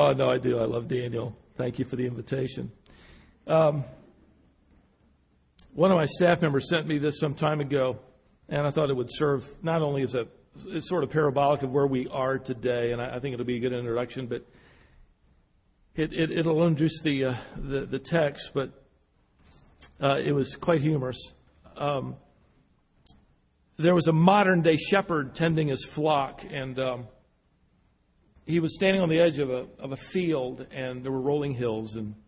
Oh, no, I do. I love Daniel. Thank you for the invitation. One of my staff members sent me this some time ago, and I thought it would serve not only as it's sort of parabolic of where we are today, and I think it'll be a good introduction, but it'll introduce the text, but it was quite humorous. There was a modern-day shepherd tending his flock, and he was standing on the edge of a field, and there were rolling hills, and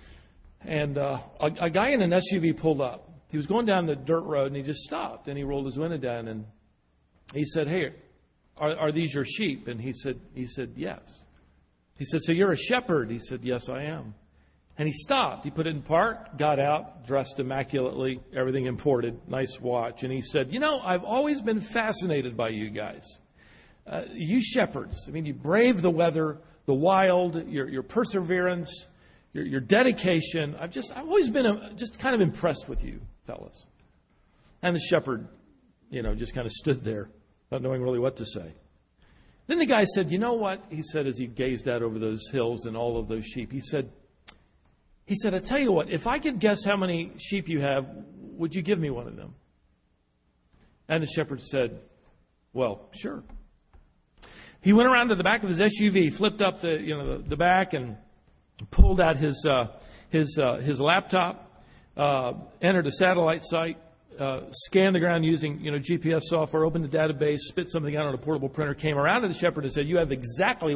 a guy in an SUV pulled up. He was going down the dirt road, and he just stopped, and he rolled his window down, and he said, "Hey, are these your sheep?" And he said, "Yes." He said, "So you're a shepherd?" He said, "Yes, I am." And he stopped. He put it in park, got out, dressed immaculately, everything imported, nice watch. And he said, "I've always been fascinated by you guys. You shepherds, you brave the weather, the wild, your perseverance, your dedication. I've always been just kind of impressed with you, fellas." And the shepherd, just kind of stood there, not knowing really what to say. Then the guy said, "You know what?" He said, as he gazed out over those hills and all of those sheep, he said, "I tell you what, if I could guess how many sheep you have, would you give me one of them?" And the shepherd said, "Well, sure." He went around to the back of his SUV, flipped up the back, and pulled out his laptop, entered a satellite site, scanned the ground using GPS software, opened the database, spit something out on a portable printer, came around to the shepherd and said, "You have exactly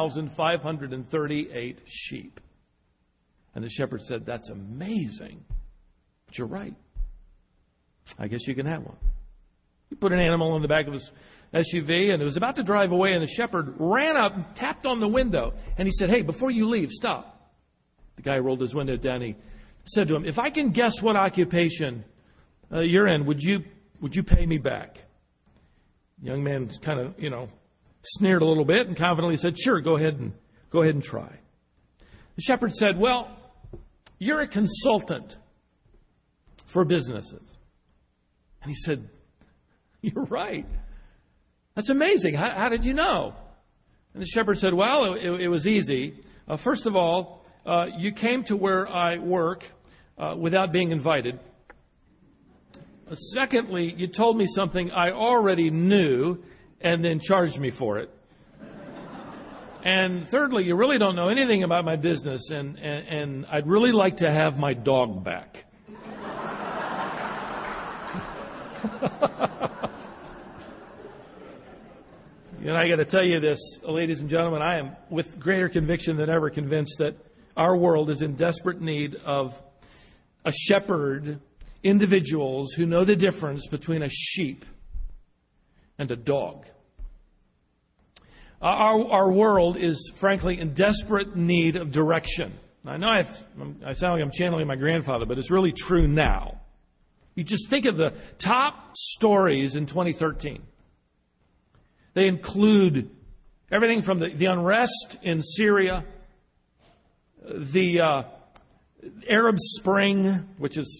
1,538 sheep." And the shepherd said, "That's amazing. But you're right. I guess you can have one." He put an animal in the back of his SUV, and it was about to drive away, and the shepherd ran up and tapped on the window, and he said, "Hey, before you leave, stop." The guy rolled his window down. He said to him, "If I can guess what occupation you're in, would you pay me back?" The young man kind of, sneered a little bit and confidently said, "Sure, go ahead and try." The shepherd said, "Well, you're a consultant for businesses." And he said, "You're right. That's amazing. How did you know?" And the shepherd said, "Well, it was easy. First of all, you came to where I work without being invited. Secondly, you told me something I already knew and then charged me for it. And thirdly, you really don't know anything about my business, and I'd really like to have my dog back." I got to tell you this, ladies and gentlemen, I am with greater conviction than ever convinced that our world is in desperate need of a shepherd, individuals who know the difference between a sheep and a dog. Our world is, frankly, in desperate need of direction. I know I sound like I'm channeling my grandfather, but it's really true now. You just think of the top stories in 2013. They include everything from the unrest in Syria, the Arab Spring, which is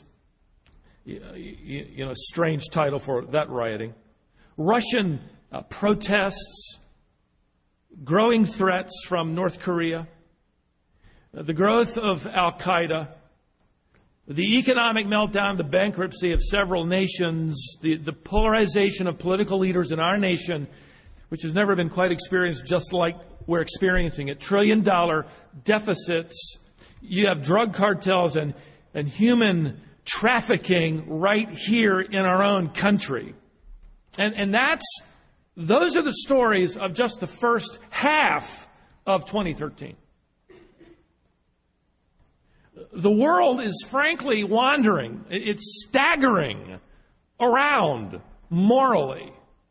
a strange title for that rioting, Russian protests, growing threats from North Korea, the growth of Al-Qaeda, the economic meltdown, the bankruptcy of several nations, the polarization of political leaders in our nation, which has never been quite experienced just like we're experiencing it. $1 trillion deficits. You have drug cartels and human trafficking right here in our own country. And those are the stories of just the first half of 2013. The world is frankly wandering. It's staggering around morally.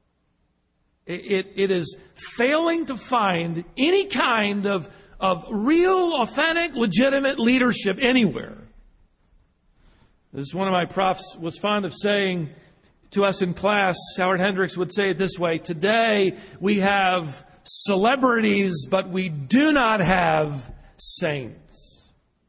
It is failing to find any kind of real, authentic, legitimate leadership anywhere. As one of my profs was fond of saying to us in class, Howard Hendricks would say it this way: today we have celebrities, but we do not have saints.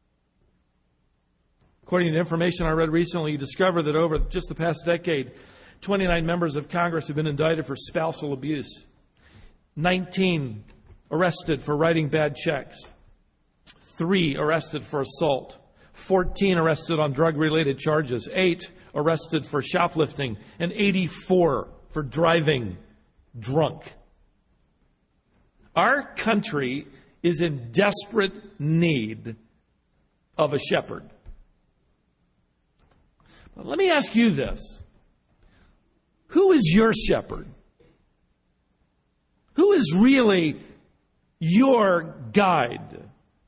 According to information I read recently, you discover that over just the past decade, 29 members of Congress have been indicted for spousal abuse. 19 arrested for writing bad checks. 3 arrested for assault. 14 arrested on drug-related charges. 8 arrested for shoplifting. And 84 for driving drunk. Our country is in desperate need of a shepherd. But let me ask you this. Who is your shepherd? Who is really your guide?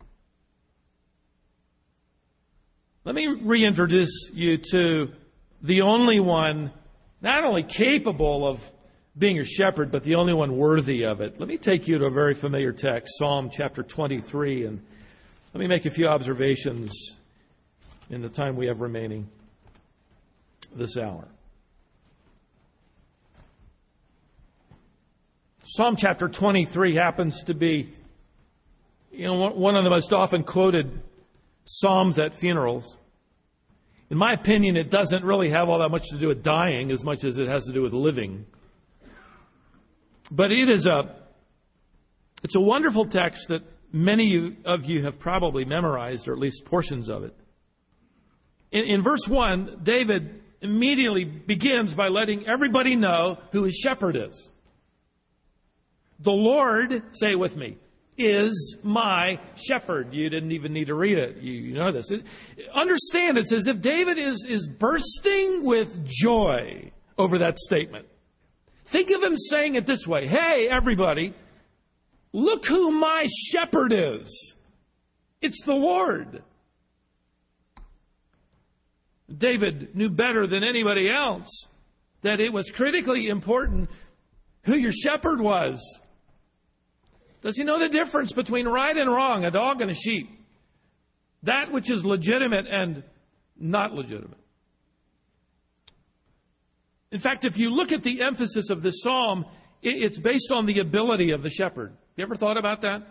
Let me reintroduce you to the only one not only capable of being your shepherd, but the only one worthy of it. Let me take you to a very familiar text, Psalm chapter 23, and let me make a few observations in the time we have remaining this hour. Psalm chapter 23 happens to be, one of the most often quoted psalms at funerals. In my opinion, it doesn't really have all that much to do with dying as much as it has to do with living. But it's a wonderful text that many of you have probably memorized, or at least portions of it. In verse 1, David immediately begins by letting everybody know who his shepherd is. The Lord, say it with me, is my shepherd. You didn't even need to read it. You know this. Understand, it's as if David is bursting with joy over that statement. Think of him saying it this way. Hey, everybody, look who my shepherd is. It's the Lord. David knew better than anybody else that it was critically important who your shepherd was. Does he know the difference between right and wrong, a dog and a sheep? That which is legitimate and not legitimate. In fact, if you look at the emphasis of this psalm, it's based on the ability of the shepherd. You ever thought about that?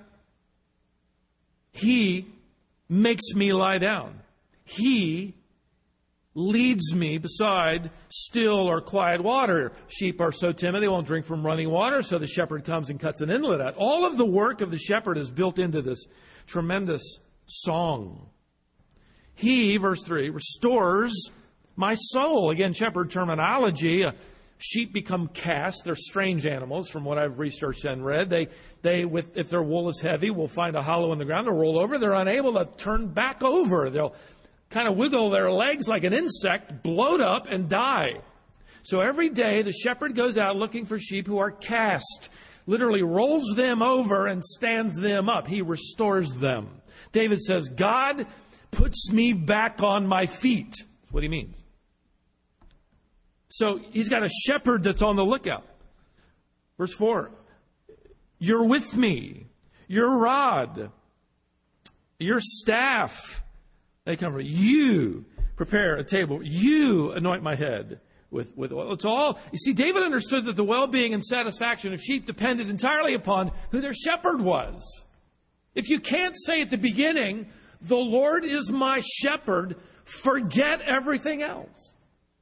He makes me lie down. He leads me beside still or quiet water. Sheep are so timid they won't drink from running water, so the shepherd comes and cuts an inlet out. All of the work of the shepherd is built into this tremendous song. He, verse 3, restores my soul. Again, shepherd terminology. Sheep become cast. They're strange animals from what I've researched and read. If their wool is heavy, will find a hollow in the ground. They'll roll over. They're unable to turn back over. They'll kind of wiggle their legs like an insect, bloat up, and die. So every day the shepherd goes out looking for sheep who are cast, literally rolls them over and stands them up. He restores them. David says, God puts me back on my feet. That's what he means. So he's got a shepherd that's on the lookout. Verse 4, you're with me, your rod, your staff, they come from you. Prepare a table. You anoint my head with oil. It's all. You see, David understood that the well-being and satisfaction of sheep depended entirely upon who their shepherd was. If you can't say at the beginning, the Lord is my shepherd, forget everything else.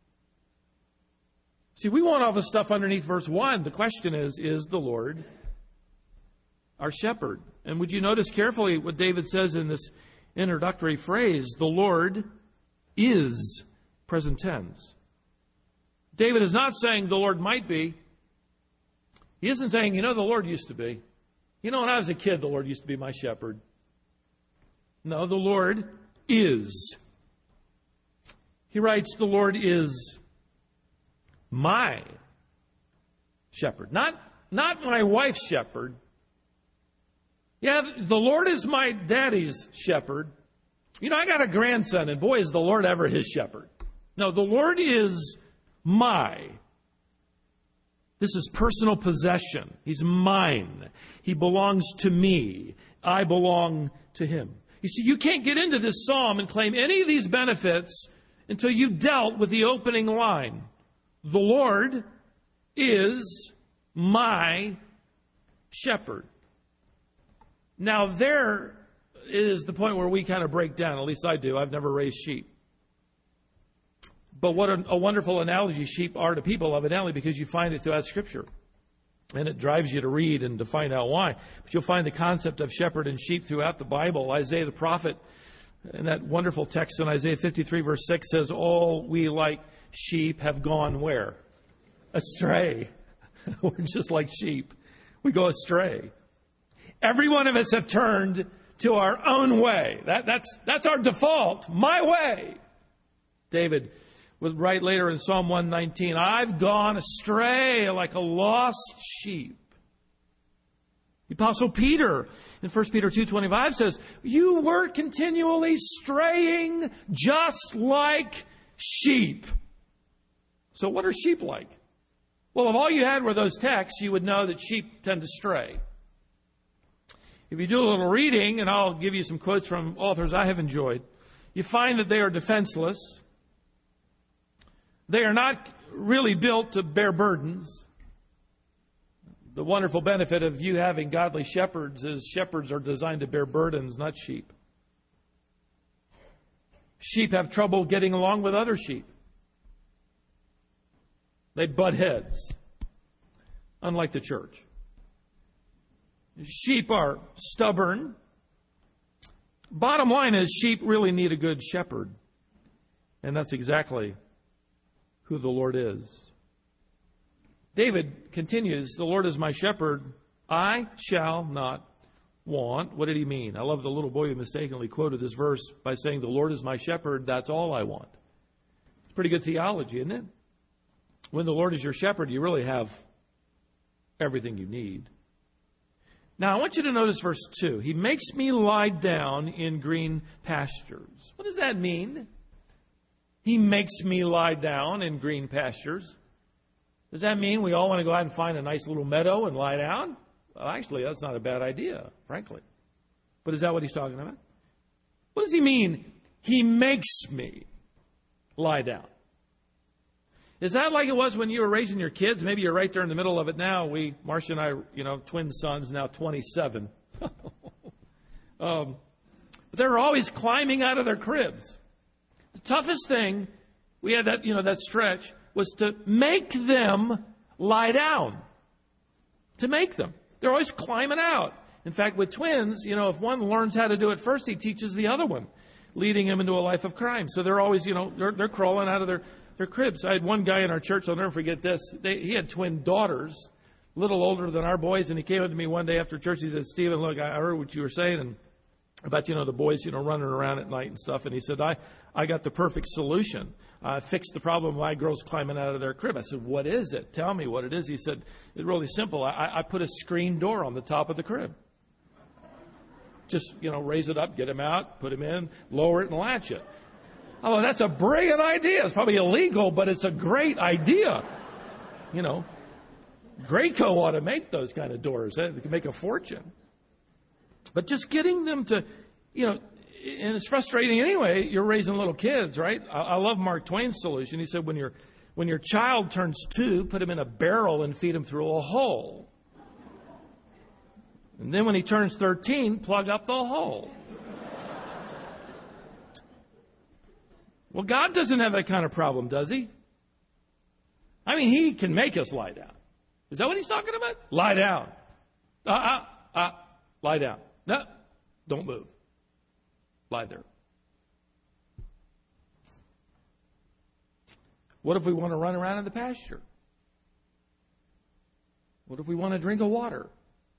See, we want all the stuff underneath verse 1. The question is the Lord our shepherd? And would you notice carefully what David says in this introductory phrase, the Lord is present tense. David is not saying the Lord might be. He isn't saying, the Lord used to be. When I was a kid, the Lord used to be my shepherd. No, the Lord is. He writes, the Lord is my shepherd. Not my wife's shepherd. Yeah, the Lord is my daddy's shepherd. I got a grandson, and boy, is the Lord ever his shepherd. No, the Lord is my. This is personal possession. He's mine. He belongs to me. I belong to him. You see, you can't get into this psalm and claim any of these benefits until you've dealt with the opening line. The Lord is my shepherd. Now, there is the point where we kind of break down. At least I do. I've never raised sheep. But what a wonderful analogy sheep are to people, evidently, because you find it throughout Scripture. And it drives you to read and to find out why. But you'll find the concept of shepherd and sheep throughout the Bible. Isaiah the prophet, in that wonderful text in Isaiah 53, verse 6, says, all we like sheep have gone where? Astray. We're just like sheep. We go astray. Every one of us have turned to our own way. That's our default. My way. David would write later in Psalm 119, I've gone astray like a lost sheep. The Apostle Peter in 1 Peter 2:25 says, you were continually straying just like sheep. So what are sheep like? Well, if all you had were those texts, you would know that sheep tend to stray. If you do a little reading, and I'll give you some quotes from authors I have enjoyed, you find that they are defenseless. They are not really built to bear burdens. The wonderful benefit of you having godly shepherds is shepherds are designed to bear burdens, not sheep. Sheep have trouble getting along with other sheep. They butt heads, unlike the church. Sheep are stubborn. Bottom line is sheep really need a good shepherd. And that's exactly who the Lord is. David continues, the Lord is my shepherd, I shall not want. What did he mean? I love the little boy who mistakenly quoted this verse by saying, the Lord is my shepherd, that's all I want. It's pretty good theology, isn't it? When the Lord is your shepherd, you really have everything you need. Now, I want you to notice verse 2. He makes me lie down in green pastures. What does that mean? He makes me lie down in green pastures. Does that mean we all want to go out and find a nice little meadow and lie down? Well, actually, that's not a bad idea, frankly. But is that what he's talking about? What does he mean, he makes me lie down? Is that like it was when you were raising your kids? Maybe you're right there in the middle of it now. Marcia and I, twin sons, now 27. But they're always climbing out of their cribs. The toughest thing, we had that stretch, was to make them lie down. To make them. They're always climbing out. In fact, with twins, if one learns how to do it first, he teaches the other one, leading him into a life of crime. So they're always, they're crawling out of their cribs. I had one guy in our church, I'll never forget this. He had twin daughters, a little older than our boys, and he came up to me one day after church. He said, Stephen, look, I heard what you were saying and about, the boys, running around at night and stuff. And he said, I got the perfect solution. I fixed the problem of my girls climbing out of their crib. I said, what is it? Tell me what it is. He said, it's really simple. I put a screen door on the top of the crib. Just, raise it up, get them out, put them in, lower it and latch it. Oh, that's a brilliant idea. It's probably illegal, but it's a great idea. Graco ought to make those kind of doors. They can make a fortune. But just getting them to, and it's frustrating anyway. You're raising little kids, right? I love Mark Twain's solution. He said, when your child turns 2, put him in a barrel and feed him through a hole. And then when he turns 13, plug up the hole. Well, God doesn't have that kind of problem, does he? I mean, he can make us lie down. Is that what he's talking about? Lie down. Lie down. No, don't move. Lie there. What if we want to run around in the pasture? What if we want to drink of water?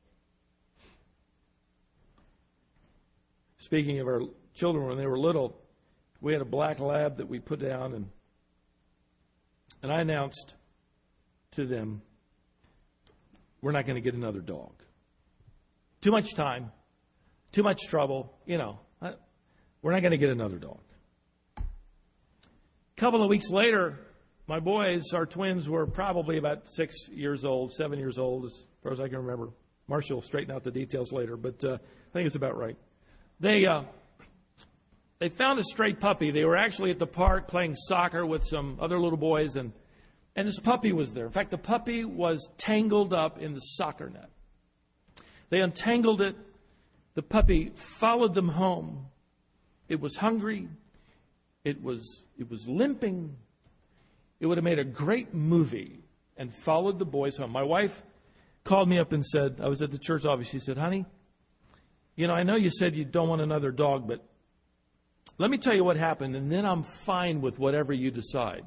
Speaking of our children when they were little, we had a black lab that we put down, and I announced to them, we're not going to get another dog. Too much time, too much trouble, we're not going to get another dog. A couple of weeks later, my boys, our twins, were probably about 7 years old, as far as I can remember. Marshall will straighten out the details later, but I think it's about right. They found a stray puppy. They were actually at the park playing soccer with some other little boys, and this puppy was there. In fact, the puppy was tangled up in the soccer net. They untangled it. The puppy followed them home. It was hungry. It was limping. It would have made a great movie and followed the boys home. My wife called me up and said, I was at the church office. She said, honey, I know you said you don't want another dog, but let me tell you what happened, and then I'm fine with whatever you decide.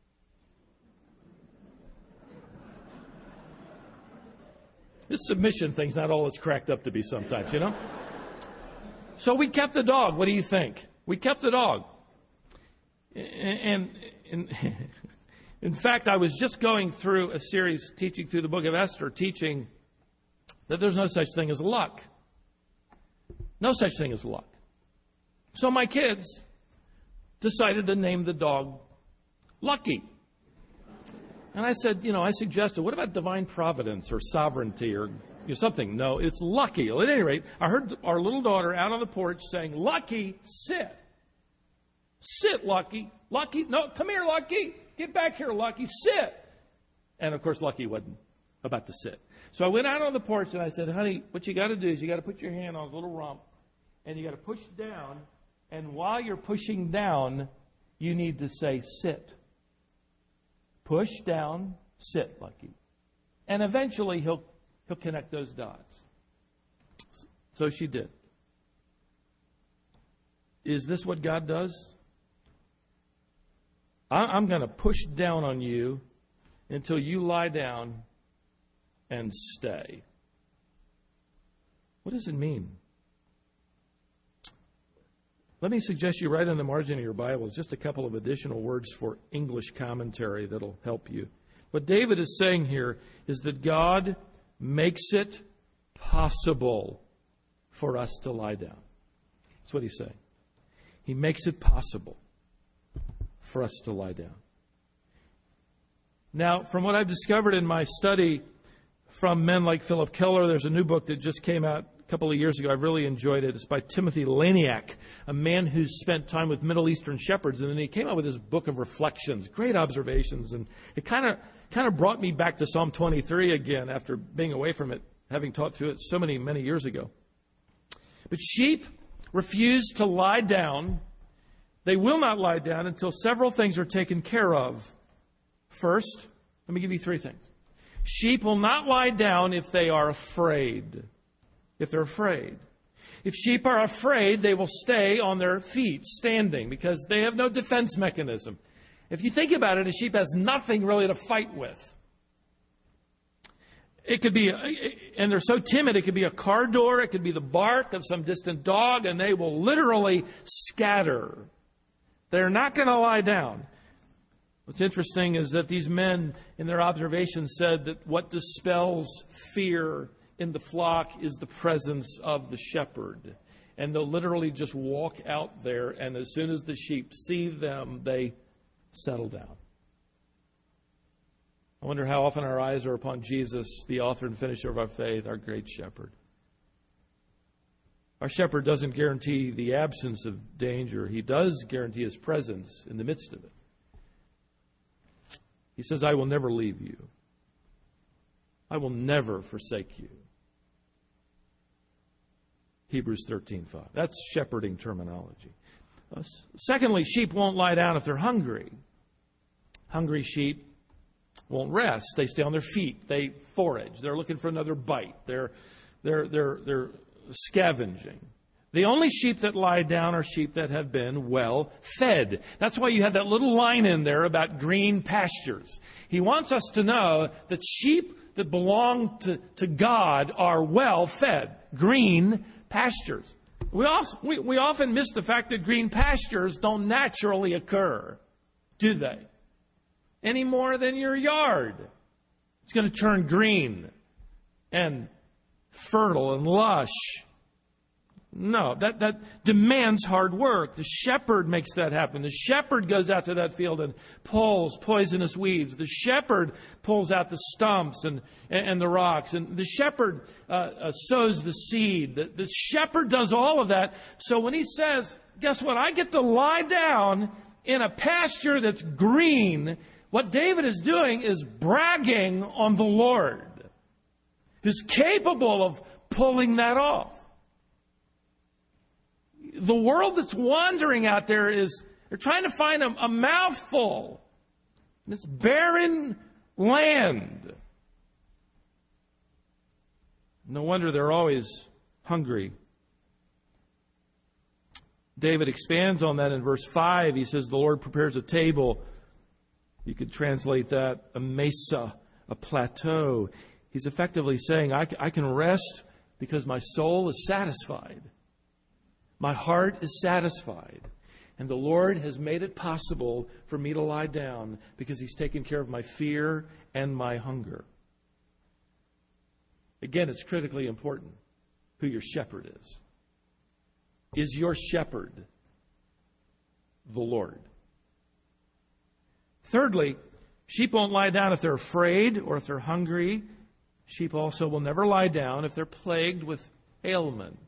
This submission thing's not all it's cracked up to be sometimes, So we kept the dog. What do you think? We kept the dog. And in fact, I was just going through a series teaching through the book of Esther, teaching that there's no such thing as luck. No such thing as luck. So my kids decided to name the dog Lucky. And I said, I suggested, what about divine providence or sovereignty or something? No, it's Lucky. Well, at any rate, I heard our little daughter out on the porch saying, Lucky, sit. Sit, Lucky. Lucky, no, come here, Lucky. Get back here, Lucky. Sit. And, of course, Lucky wasn't about to sit. So I went out on the porch and I said, honey, what you got to do is you got to put your hand on his little rump and you got to push down. And while you're pushing down, you need to say, sit. Push down, sit, Lucky. And eventually he'll connect those dots. So she did. Is this what God does? I'm going to push down on you until you lie down and stay. What does it mean? Let me suggest you write on the margin of your Bibles just a couple of additional words for English commentary that'll help you. What David is saying here is that God makes it possible for us to lie down. That's what he's saying. He makes it possible for us to lie down. Now, from what I've discovered in my study from men like Philip Keller, there's a new book that just came out a couple of years ago. I've really enjoyed it. It's by Timothy Laniak, a man who's spent time with Middle Eastern shepherds, and then he came out with this book of reflections, great observations, and it kind of brought me back to Psalm 23 again after being away from it, having taught through it so many years ago. But sheep refuse to lie down. They will not lie down until several things are taken care of. First, let me give you three things. Sheep will not lie down if they are afraid. If they're afraid. If sheep are afraid, they will stay on their feet, standing, because they have no defense mechanism. If you think about it, a sheep has nothing really to fight with. It could be, and they're so timid, it could be a car door, it could be the bark of some distant dog, and they will literally scatter. They're not going to lie down. What's interesting is that these men, in their observations, said that what dispels fear in the flock is the presence of the shepherd. And they'll literally just walk out there, and as soon as the sheep see them, they settle down. I wonder how often our eyes are upon Jesus, the author and finisher of our faith, our great shepherd. Our shepherd doesn't guarantee the absence of danger. He does guarantee his presence in the midst of it. He says, I will never leave you. I will never forsake you. Hebrews 13:5. That's shepherding terminology. Secondly, sheep won't lie down if they're hungry. Hungry sheep won't rest. They stay on their feet. They forage. They're looking for another bite. They're scavenging. The only sheep that lie down are sheep that have been well fed. That's why you have that little line in there about green pastures. He wants us to know that sheep that belong to God are well fed. Green pastures. We often miss the fact that green pastures don't naturally occur, do they? Any more than your yard. It's going to turn green and fertile and lush. No, that demands hard work. The shepherd makes that happen. The shepherd goes out to that field and pulls poisonous weeds. The shepherd pulls out the stumps and the rocks. And the shepherd sows the seed. The shepherd does all of that. So when he says, guess what? I get to lie down in a pasture that's green. What David is doing is bragging on the Lord, who's capable of pulling that off. The world that's wandering out there they're trying to find a mouthful. It's barren land. No wonder they're always hungry. David expands on that in verse 5. He says, the Lord prepares a table. You could translate that a mesa, a plateau. He's effectively saying, I can rest because my soul is satisfied. My heart is satisfied. And the Lord has made it possible for me to lie down because He's taken care of my fear and my hunger. Again, it's critically important who your shepherd is. Is your shepherd the Lord? Thirdly, sheep won't lie down if they're afraid or if they're hungry. Sheep also will never lie down if they're plagued with ailments.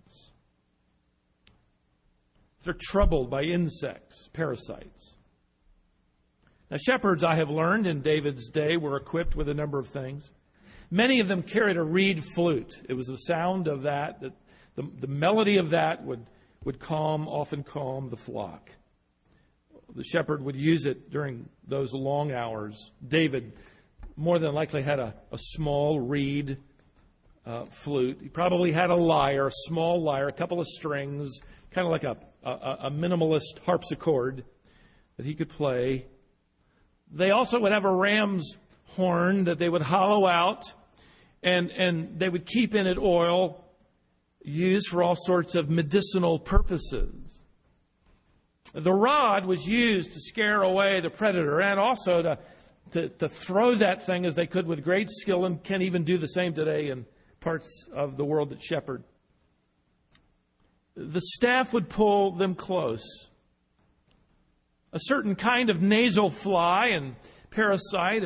If they're troubled by insects, parasites. Now, shepherds, I have learned in David's day, were equipped with a number of things. Many of them carried a reed flute. It was the sound of that the melody of that would often calm the flock. The shepherd would use it during those long hours. David more than likely had a small reed flute. He probably had a lyre, a small lyre, a couple of strings, kind of like a minimalist harpsichord that he could play. They also would have a ram's horn that they would hollow out, and they would keep in it oil used for all sorts of medicinal purposes. The rod was used to scare away the predator and also to throw that thing as they could with great skill, and can even do the same today in parts of the world that shepherd. The staff would pull them close. A certain kind of nasal fly and parasite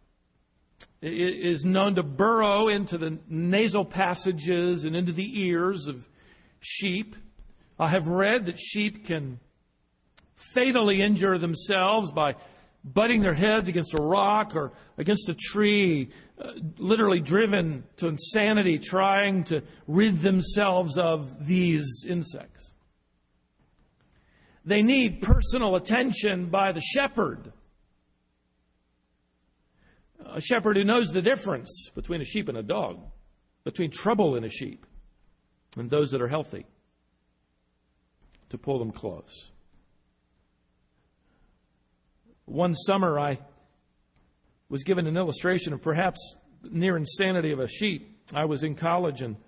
is known to burrow into the nasal passages and into the ears of sheep. I have read that sheep can fatally injure themselves by butting their heads against a rock or against a tree, literally driven to insanity, trying to rid themselves of these insects. They need personal attention by the shepherd. A shepherd who knows the difference between a sheep and a dog, between trouble in a sheep and those that are healthy, to pull them close. One summer I was given an illustration of perhaps near insanity of a sheep. I was in college and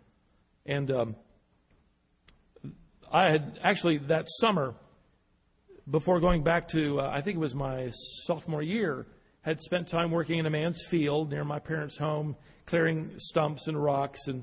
I had actually that summer, before going back to, I think it was my sophomore year, had spent time working in a man's field near my parents' home, clearing stumps and rocks. And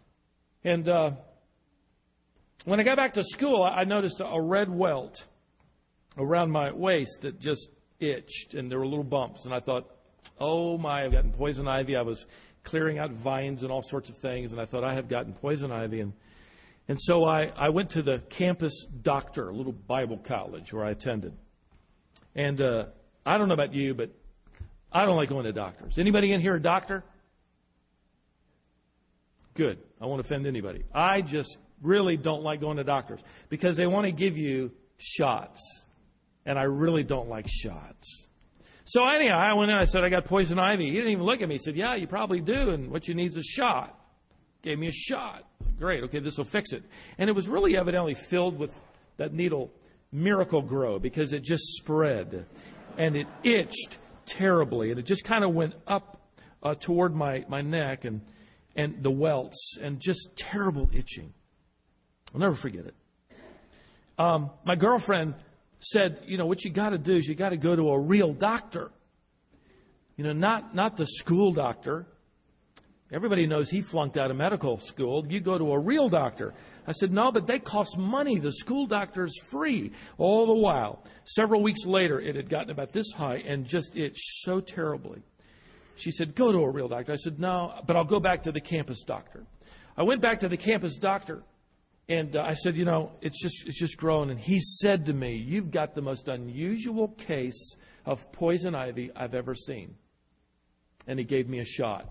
when I got back to school, I noticed a red welt around my waist that just itched, and there were little bumps. And I thought, oh my, I've gotten poison ivy. I was clearing out vines and all sorts of things, and I thought, I have gotten poison ivy. And so I went to the campus doctor, a little Bible college where I attended. And I don't know about you, but I don't like going to doctors. Anybody in here a doctor? Good. I won't offend anybody. I just really don't like going to doctors because they want to give you shots. And I really don't like shots. So anyhow, I went in, I said, I got poison ivy. He didn't even look at me. He said, yeah, you probably do, and what you need is a shot. Gave me a shot. Great, okay, this will fix it. And it was really evidently filled with that needle Miracle-Gro because it just spread. And it itched terribly. And it just kind of went up toward my neck and the welts and just terrible itching. I'll never forget it. My girlfriend said, what you got to do is you got to go to a real doctor. Not the school doctor. Everybody knows he flunked out of medical school. You go to a real doctor. I said, no, but they cost money. The school doctor's free. All the while, several weeks later, it had gotten about this high and just itched so terribly. She said, go to a real doctor. I said, no, but I'll go back to the campus doctor. I went back to the campus doctor. And I said, it's just growing. And he said to me, you've got the most unusual case of poison ivy I've ever seen. And he gave me a shot.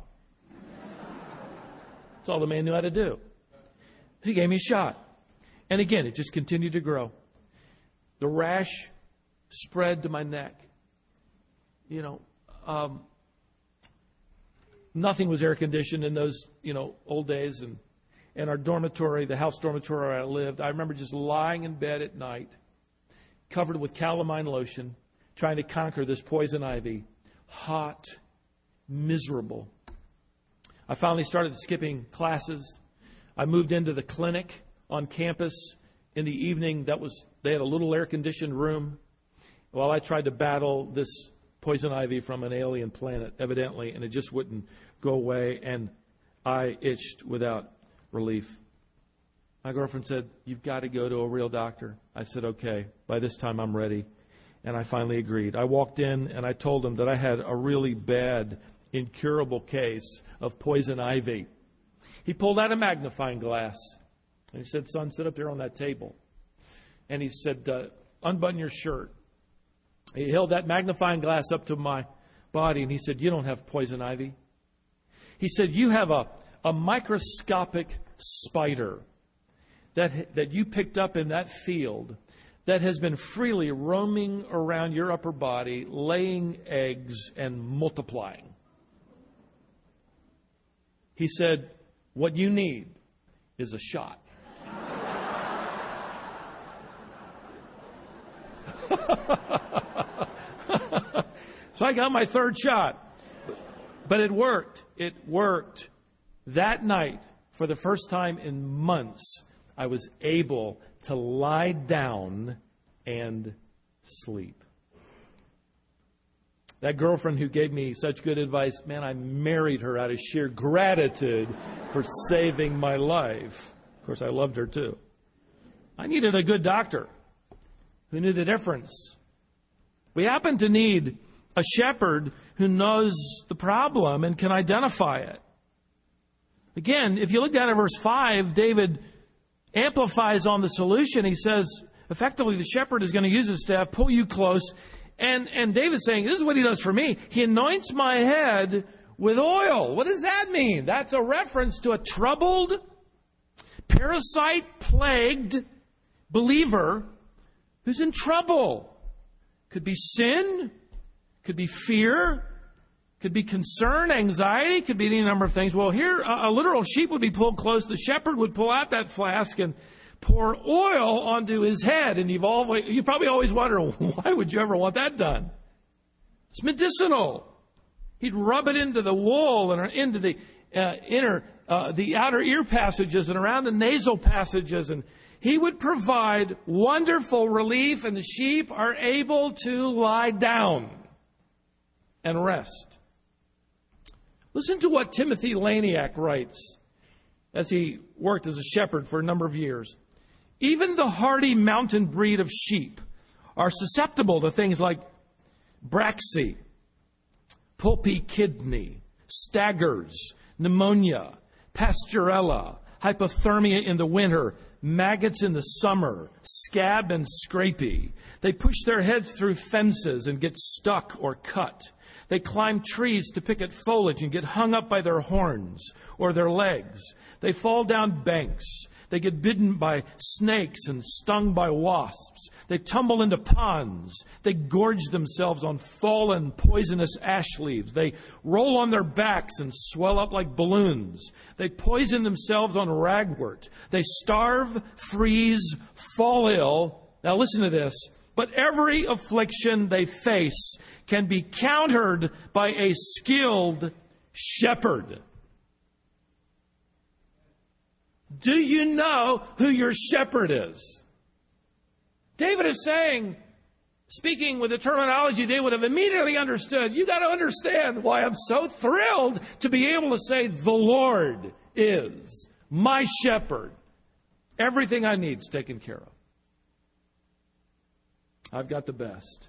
That's all the man knew how to do. He gave me a shot. And again, it just continued to grow. The rash spread to my neck. nothing was air conditioned in those, old days. And our dormitory, the house dormitory where I lived, I remember just lying in bed at night, covered with calamine lotion, trying to conquer this poison ivy. Hot, miserable. I finally started skipping classes. I moved into the clinic on campus in the evening. They had a little air-conditioned room while I tried to battle this poison ivy from an alien planet, evidently, and it just wouldn't go away, and I itched without relief. My girlfriend said, "You've got to go to a real doctor." I said, "Okay, by this time I'm ready." And I finally agreed. I walked in and I told him that I had a really bad, incurable case of poison ivy. He pulled out a magnifying glass and he said, "Son, sit up there on that table." And he said, "Unbutton your shirt." He held that magnifying glass up to my body and he said, "You don't have poison ivy." He said, "You have a microscopic spider that you picked up in that field that has been freely roaming around your upper body, laying eggs and multiplying." He said, "What you need is a shot." So I got my third shot. But it worked. It worked. That night, for the first time in months, I was able to lie down and sleep. That girlfriend who gave me such good advice, man, I married her out of sheer gratitude for saving my life. Of course, I loved her too. I needed a good doctor who knew the difference. We happen to need a shepherd who knows the problem and can identify it. Again, if you look down at verse 5, David amplifies on the solution. He says, effectively, the shepherd is going to use his staff, pull you close. And David's saying, this is what he does for me. He anoints my head with oil. What does that mean? That's a reference to a troubled, parasite-plagued believer who's in trouble. Could be sin, could be fear, could be concern, anxiety, could be any number of things. Well, here, a literal sheep would be pulled close. The shepherd would pull out that flask and pour oil onto his head. And you probably always wonder, why would you ever want that done? It's medicinal. He'd rub it into the wool and into the the outer ear passages and around the nasal passages. And he would provide wonderful relief, and the sheep are able to lie down and rest. Listen to what Timothy Laniak writes as he worked as a shepherd for a number of years. Even the hardy mountain breed of sheep are susceptible to things like braxy, pulpy kidney, staggers, pneumonia, pasturella, hypothermia in the winter, maggots in the summer, scab and scrapie. They push their heads through fences and get stuck or cut. They climb trees to pick at foliage and get hung up by their horns or their legs. They fall down banks. They get bitten by snakes and stung by wasps. They tumble into ponds. They gorge themselves on fallen poisonous ash leaves. They roll on their backs and swell up like balloons. They poison themselves on ragwort. They starve, freeze, fall ill. Now listen to this. But every affliction they face can be countered by a skilled shepherd. Do you know who your shepherd is? David is saying, speaking with the terminology they would have immediately understood, you got to understand why I'm so thrilled to be able to say, the Lord is my shepherd. Everything I need is taken care of. I've got the best.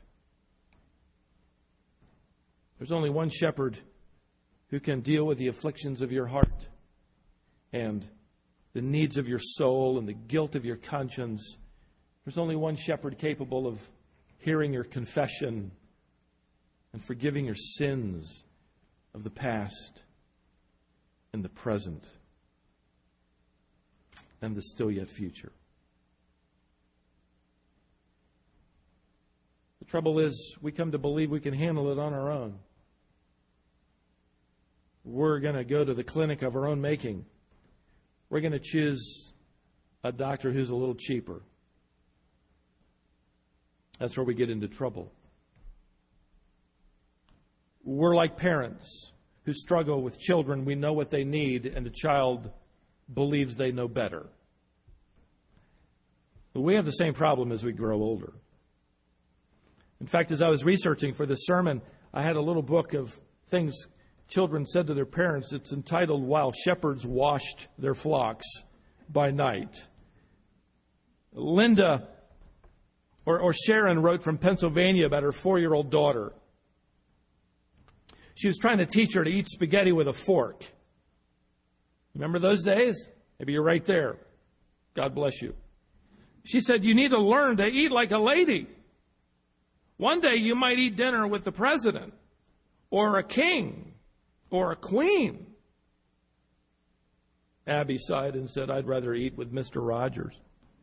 There's only one shepherd who can deal with the afflictions of your heart and the needs of your soul and the guilt of your conscience. There's only one shepherd capable of hearing your confession and forgiving your sins of the past and the present and the still yet future. The trouble is, we come to believe we can handle it on our own. we're going to go to the clinic of our own making. We're going to choose a doctor who's a little cheaper. That's where we get into trouble. We're like parents who struggle with children. We know what they need, and the child believes they know better. But we have the same problem as we grow older. In fact, as I was researching for this sermon, I had a little book of things children said to their parents. It's entitled, While Shepherds Washed Their Flocks by Night. Linda or Sharon wrote from Pennsylvania about her 4-year-old daughter. She was trying to teach her to eat spaghetti with a fork. Remember those days? Maybe you're right there. God bless you. She said, you need to learn to eat like a lady. One day you might eat dinner with the president or a king or a queen. Abby sighed and said, I'd rather eat with Mr. Rogers.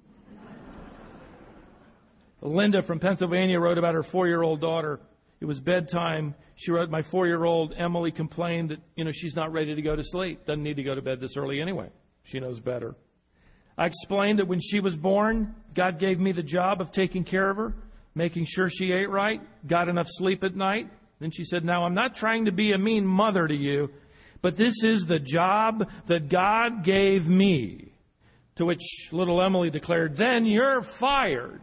Linda from Pennsylvania wrote about her 4-year-old daughter. It was bedtime. She wrote, my 4-year-old Emily complained that, she's not ready to go to sleep. Doesn't need to go to bed this early anyway. She knows better. I explained that when she was born, God gave me the job of taking care of her, making sure she ate right, got enough sleep at night. Then she said, now I'm not trying to be a mean mother to you, but this is the job that God gave me. To which little Emily declared, then you're fired.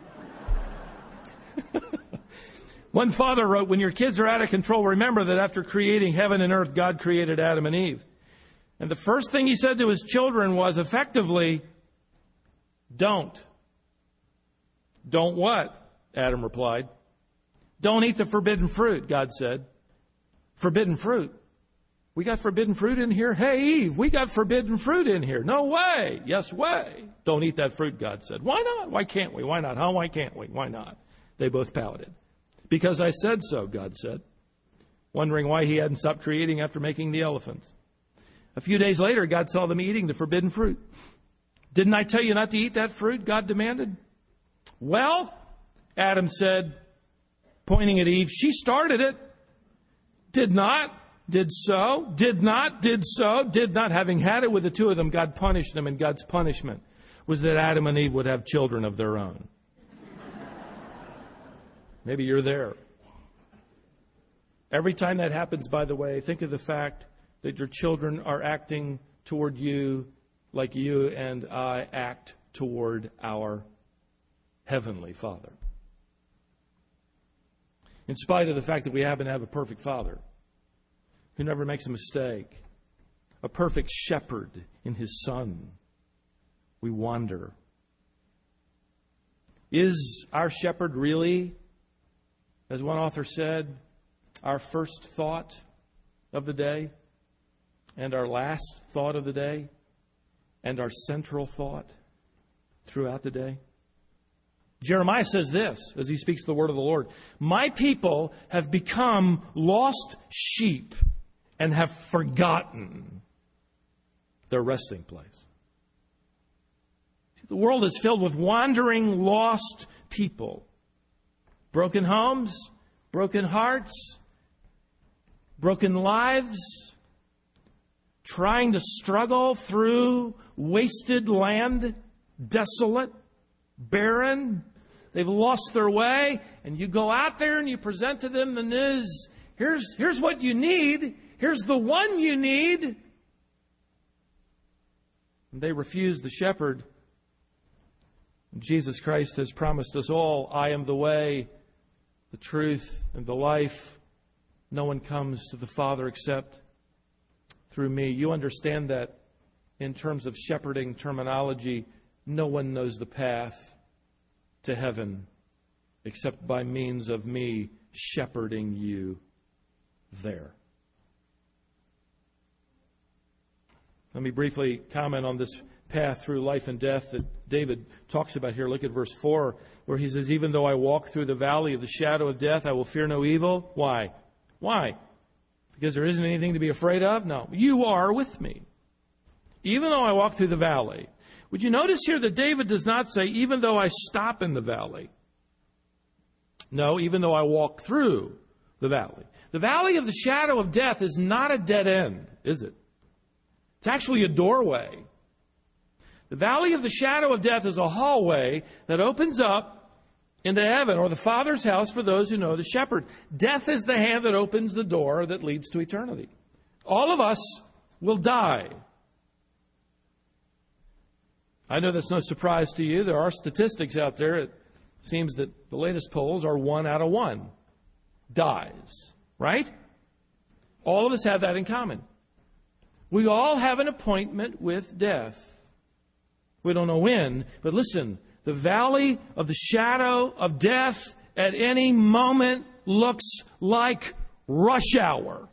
One father wrote, when your kids are out of control, remember that after creating heaven and earth, God created Adam and Eve. And the first thing he said to his children was effectively, don't. Don't what? Adam replied. Don't eat the forbidden fruit, God said. Forbidden fruit? We got forbidden fruit in here? Hey, Eve, we got forbidden fruit in here. No way. Yes way. Don't eat that fruit, God said. Why not? Why can't we? Why not? Huh? Why can't we? Why not? They both pouted. Because I said so, God said, wondering why he hadn't stopped creating after making the elephants. A few days later, God saw them eating the forbidden fruit. Didn't I tell you not to eat that fruit? God demanded. Well, Adam said, pointing at Eve, she started it. Did not, did so, did not, did so, did not. Having had it with the two of them, God punished them, and God's punishment was that Adam and Eve would have children of their own. Maybe you're there. Every time that happens, by the way, think of the fact that your children are acting toward you like you and I act toward our Heavenly Father. In spite of the fact that we happen to have a perfect Father who never makes a mistake, a perfect shepherd in His Son, we wander. Is our shepherd really, as one author said, our first thought of the day, and our last thought of the day, and our central thought throughout the day? Jeremiah says this as he speaks the word of the Lord. My people have become lost sheep and have forgotten their resting place. The world is filled with wandering, lost people. Broken homes, broken hearts, broken lives, trying to struggle through wasted land, desolate, barren. They've lost their way, and you go out there and you present to them the news. Here's what you need. Here's the one you need. And they refuse the shepherd. Jesus Christ has promised us all, I am the way, the truth, and the life. No one comes to the Father except through me. You understand that in terms of shepherding terminology, no one knows the path to heaven except by means of me shepherding you there. Let me briefly comment on this path through life and death that David talks about here. Look at verse 4, where he says, even though I walk through the valley of the shadow of death, I will fear no evil. Why? Why? Because there isn't anything to be afraid of? No. You are with me. Even though I walk through the valley. Would you notice here that David does not say, even though I stop in the valley? No, even though I walk through the valley. The valley of the shadow of death is not a dead end, is it? It's actually a doorway. The valley of the shadow of death is a hallway that opens up into heaven, or the Father's house for those who know the shepherd. Death is the hand that opens the door that leads to eternity. All of us will die. I know that's no surprise to you. There are statistics out there. It seems that the latest polls are 1 out of 1 dies, right? All of us have that in common. We all have an appointment with death. We don't know when, but listen, the valley of the shadow of death at any moment looks like rush hour.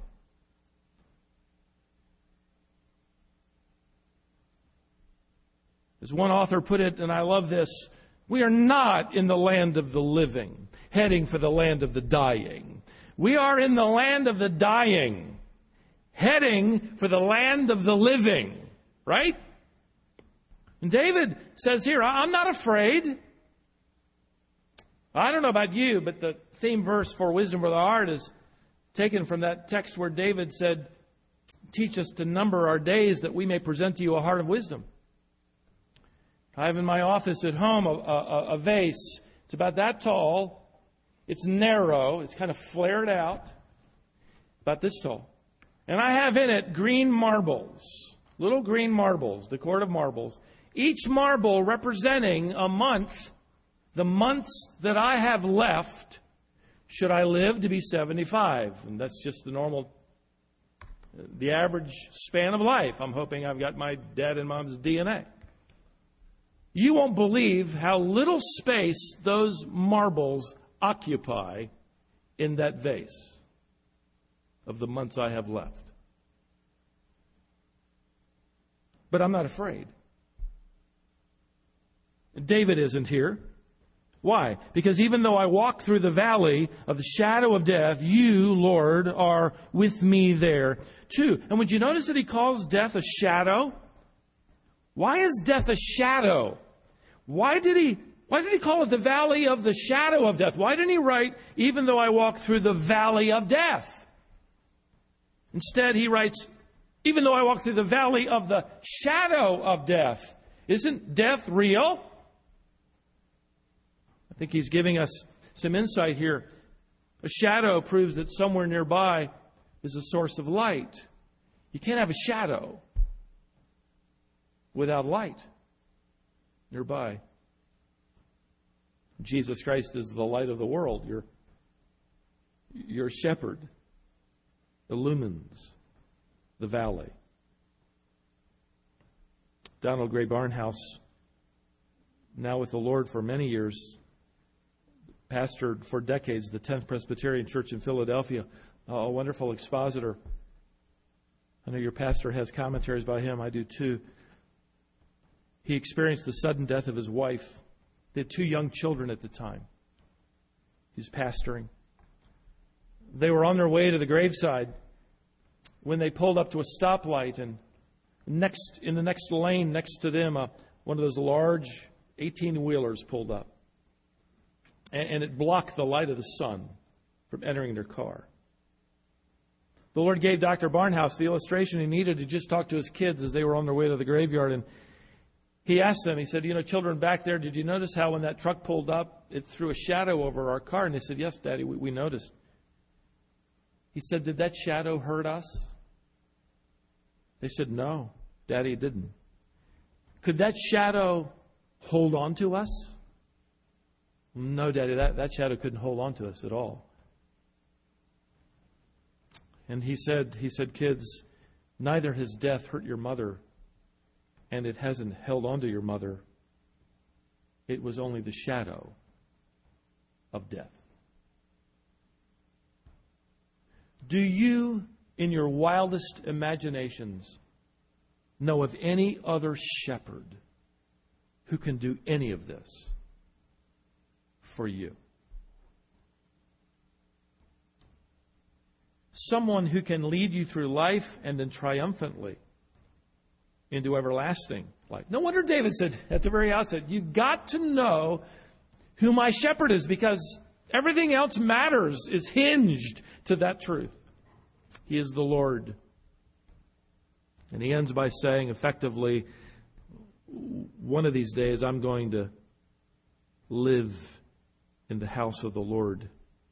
As one author put it, and I love this, we are not in the land of the living, heading for the land of the dying. We are in the land of the dying, heading for the land of the living, right? And David says here, I'm not afraid. I don't know about you, but the theme verse for Wisdom for the Heart is taken from that text where David said, teach us to number our days that we may present to you a heart of wisdom. I have in my office at home a vase. It's about that tall. It's narrow. It's kind of flared out. About this tall. And I have in it green marbles. Little green marbles, decorative marbles. Each marble representing a month, the months that I have left, should I live to be 75. And that's just the average span of life. I'm hoping I've got my dad and mom's DNA. You won't believe how little space those marbles occupy in that vase of the months I have left. But I'm not afraid. David isn't here. Why? Because even though I walk through the valley of the shadow of death, you, Lord, are with me there too. And would you notice that he calls death a shadow? Why is death a shadow? Why did he call it the valley of the shadow of death? Why didn't he write, even though I walk through the valley of death? Instead, he writes, even though I walk through the valley of the shadow of death. Isn't death real? I think he's giving us some insight here. A shadow proves that somewhere nearby is a source of light. You can't have a shadow without light nearby. Jesus Christ is the light of the world. Your shepherd illumines the valley. Donald Gray Barnhouse, now with the Lord for many years, pastored for decades the 10th Presbyterian Church in Philadelphia, a wonderful expositor. I know your pastor has commentaries by him. I do too. He experienced the sudden death of his wife. They had 2 young children at the time. He was pastoring. They were on their way to the graveside when they pulled up to a stoplight, and in the next lane next to them, one of those large 18-wheelers pulled up. And it blocked the light of the sun from entering their car. The Lord gave Dr. Barnhouse the illustration he needed to just talk to his kids as they were on their way to the graveyard. And he asked them, he said, children back there, did you notice how when that truck pulled up, it threw a shadow over our car? And they said, yes, Daddy, we noticed. He said, did that shadow hurt us? They said, no, Daddy, it didn't. Could that shadow hold on to us? No, Daddy, that shadow couldn't hold on to us at all. And he said, kids, neither has death hurt your mother, and it hasn't held on to your mother. It was only the shadow of death. Do you, in your wildest imaginations, know of any other shepherd who can do any of this for you? Someone who can lead you through life and then triumphantly into everlasting life. No wonder David said at the very outset, you've got to know who my shepherd is, because Everything else matters, is hinged to that truth. He is the Lord. And he ends by saying, effectively, one of these days I'm going to live in the house of the Lord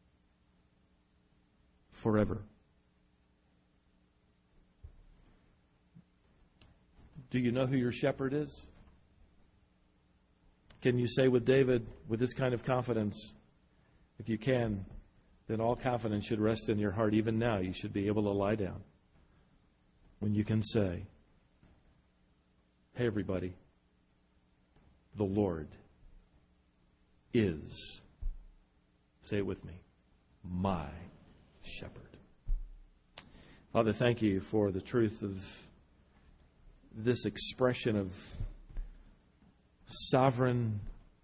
forever. Do you know who your shepherd is? Can you say with David, with this kind of confidence, if you can, then all confidence should rest in your heart. Even now, you should be able to lie down when you can say, hey, everybody, the Lord is, say it with me, my shepherd. Father, thank you for the truth of this expression of sovereign,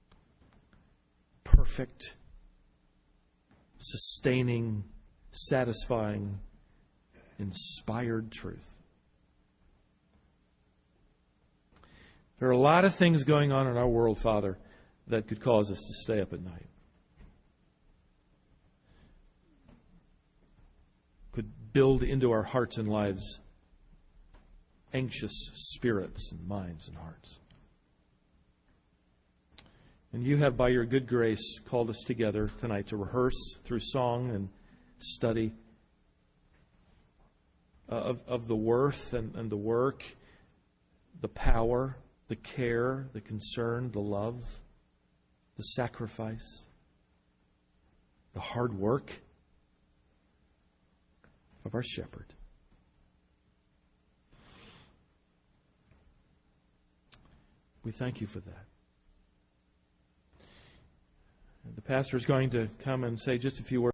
perfect, sustaining, satisfying, inspired truth. There are a lot of things going on in our world, Father, that could cause us to stay up at night. Could build into our hearts and lives anxious spirits and minds and hearts. And you have, by your good grace, called us together tonight to rehearse through song and study of the worth and the work, the power, the care, the concern, the love, the sacrifice, the hard work of our shepherd. We thank you for that. The pastor is going to come and say just a few words.